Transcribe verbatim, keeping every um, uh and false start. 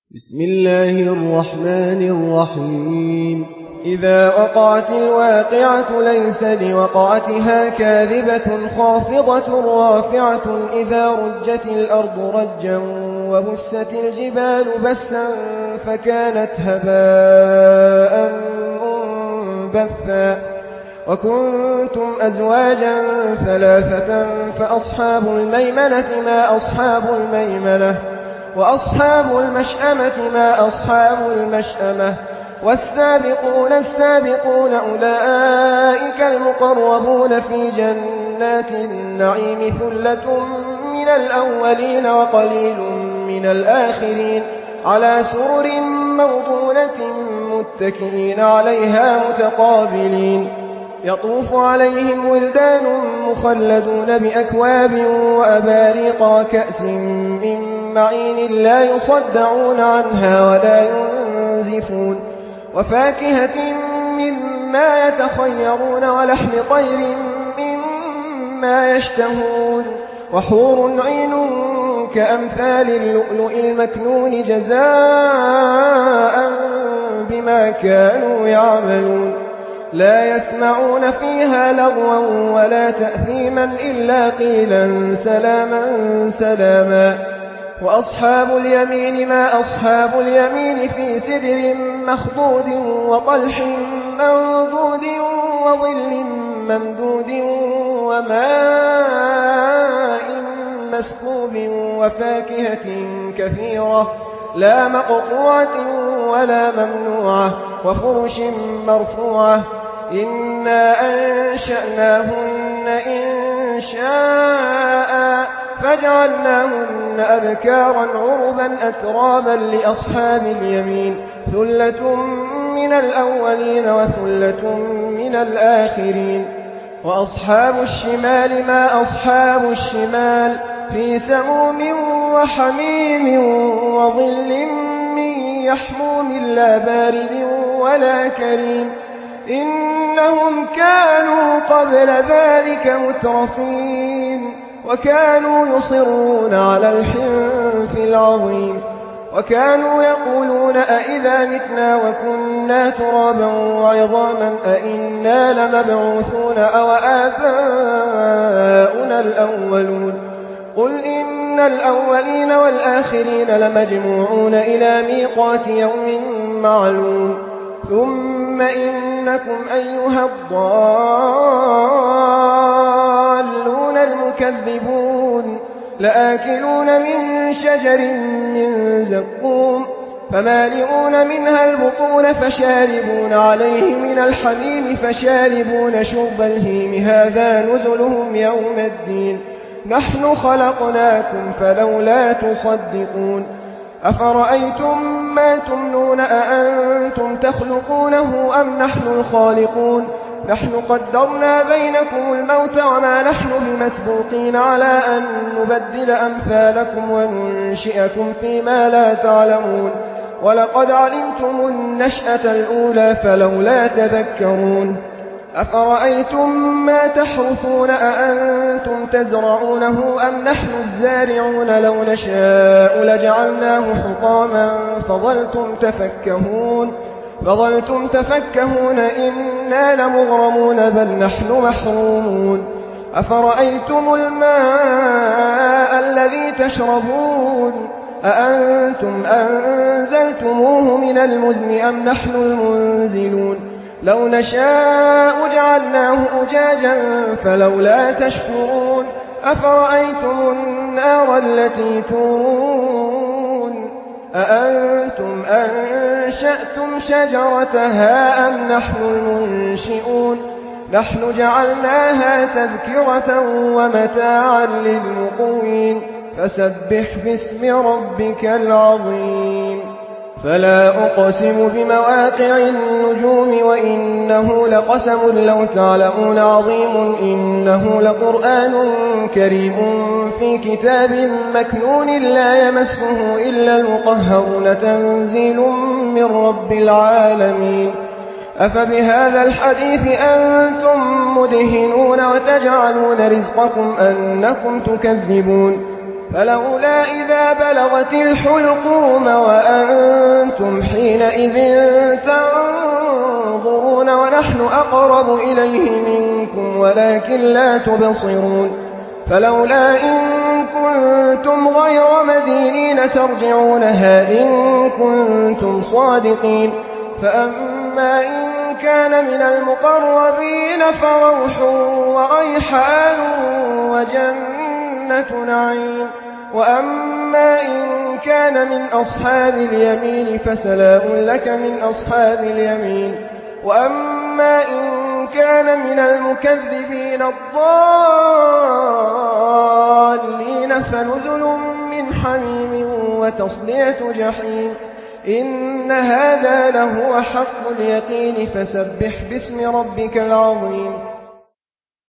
بسم الله الرحمن الرحيم. إذا وقعت الواقعة ليس لوقعتها كاذبة خافضة رافعة إذا رجت الأرض رجا وبست الجبال بسا فكانت هباء منبثا وكنتم أزواجا ثلاثة فأصحاب الميمنة ما أصحاب الميمنة وأصحاب المشأمة ما أصحاب المشأمة والسابقون السابقون أولئك المقربون في جنات النعيم ثلة من الأولين وقليل من الآخرين على سرر موضونة متكئين عليها متقابلين يطوف عليهم ولدان مخلدون بأكواب وأباريق وكأس من معين لا يصدعون عنها ولا ينزفون وفاكهة مما يتخيرون ولحم طير مما يشتهون وحور عين كأمثال اللؤلؤ المكنون جزاء بما كانوا يعملون لا يسمعون فيها لغوا ولا تأثيما إلا قيلا سلاما سلاما وأصحاب اليمين ما أصحاب اليمين في سدر مخضود وطلح منضود وظل ممدود وماء مسكوب وفاكهة كثيرة لا مقطوعة ولا ممنوعة وفرش مرفوعة إنا أنشأناهن إن شاء فجعلناهن أبكارا عربا أترابا لأصحاب اليمين ثلة من الأولين وثلة من الآخرين وأصحاب الشمال ما أصحاب الشمال في سموم وحميم وظل من يحموم لا بارد ولا كريم إنهم كانوا قبل ذلك مترفين وكانوا يصرون على الحنث العظيم وكانوا يقولون أئذا متنا وكنا ترابا وعظاما أئنا لمبعوثون أو آباؤنا الأولون قل إن الأولين والآخرين لمجموعون إلى ميقات يوم معلوم ثم إنكم أيها الضالون المكذبون لآكلون من شجر من زقوم فمالئون منها البطون فشاربون عليه من الحميم فشاربون شرب الهيم هذا نزلهم يوم الدين نحن خلقناكم فلولا تصدقون أفرأيتم ما تمنون أأنتم تخلقونه أم نحن الخالقون نحن قدرنا بينكم الموت وما نحن بمسبوقين على أن نبدل أمثالكم وننشئكم فيما لا تعلمون ولقد علمتم النشأة الأولى فلولا تذكرون أفرأيتم ما تحرثون أأنتم تزرعونه أم نحن الزارعون لو نشاء لجعلناه حطاما فظلتم تفكهون فظلتم تفكهون إنا لمغرمون بل نحن محرومون أفرأيتم الماء الذي تشربون أأنتم أنزلتموه من المزن أم نحن المنزلون لو نشاء جعلناه أجاجا فلولا تشكرون أفرأيتم النار التي تورون أأنتم أنشأتم شجرتها أم نحن المنشئون نحن جعلناها تذكرة ومتاعا للمقوين فسبح باسم ربك العظيم فلا أقسم بمواقع النجوم وإنه لقسم لو تعلمون عظيم إنه لقرآن كريم في كتاب مكنون لا يمسه إلا المطهرون تنزيل من رب العالمين أفبهذا الحديث أنتم مدهنون وتجعلون رزقكم أنكم تكذبون فلولا إذا بلغت الحلقوم وأنتم حينئذ تنظرون ونحن أقرب إليه منكم ولكن لا تبصرون فلولا إن كنتم غير مدينين ترجعونها إن كنتم صادقين فأما إن كان من المقربين فروح وريحان وجنة نعيم وأما إن كان من أصحاب اليمين فسلام لك من أصحاب اليمين وأما إن كان من المكذبين الضالين فنزل من حميم وتصلية جحيم إن هذا لهو حق اليقين فسبح باسم ربك العظيم